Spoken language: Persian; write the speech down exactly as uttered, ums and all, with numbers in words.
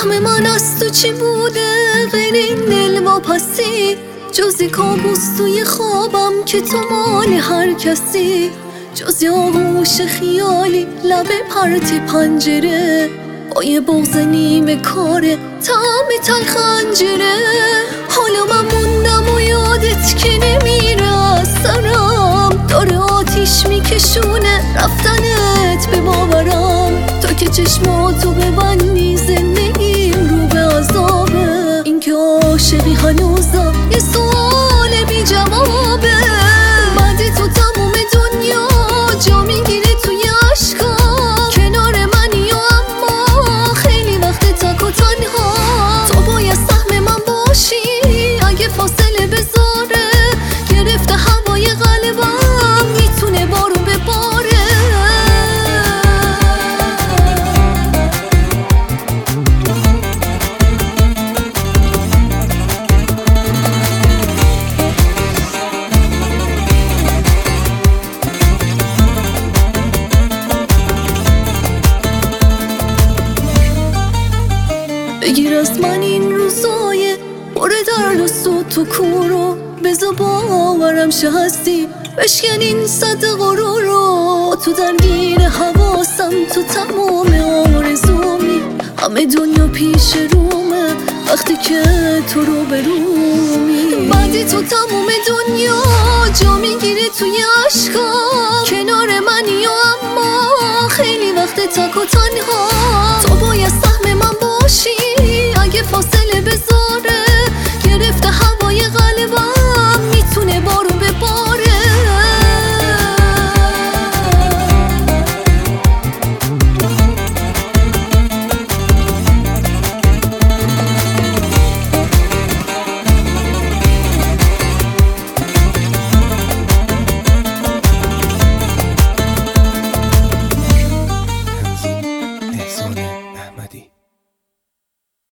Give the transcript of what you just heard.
سهم من از تو چی بوده غیر این دلواپسی؟ جزی کابوس توی خوابم که تو مال هر کسی، جزی آغوش خیالی لب پرتی پنجره، با یه بغض نیمه کاره طعم تلخ خنجره. حالا من موندم و یادت که نمیره از سرم، داره آتیش میکشونه رفتنت به باورم. تو که چشماتو ببندی زندگیم رو به عذابه، این که عاشقی هنوزم یه سوال بی جوابه. بعد تو تموم دنیا جا میگیره توی عشقام، کنار منی و اما خیلی وقت تک و تنها. تو باید سهم من باشی اگه فاصله بذاره، گرفته هوای قلبم میتونه بارون بباره. بگیر از من این روزای پر درد و سوت و کورو، بذار باورم شه هستی بشکن این صد غرورو. تو درگیر حواسم تو تمام آرزومی، همه دنیا پیش رومه وقتی که تو رو برومی. بعد تو تمام دنیا جا میگیره توی عشقام، کنار منی و اما خیلی وقت تک و تنها. تو باید سهم من باشی اگه فاصله بذاره،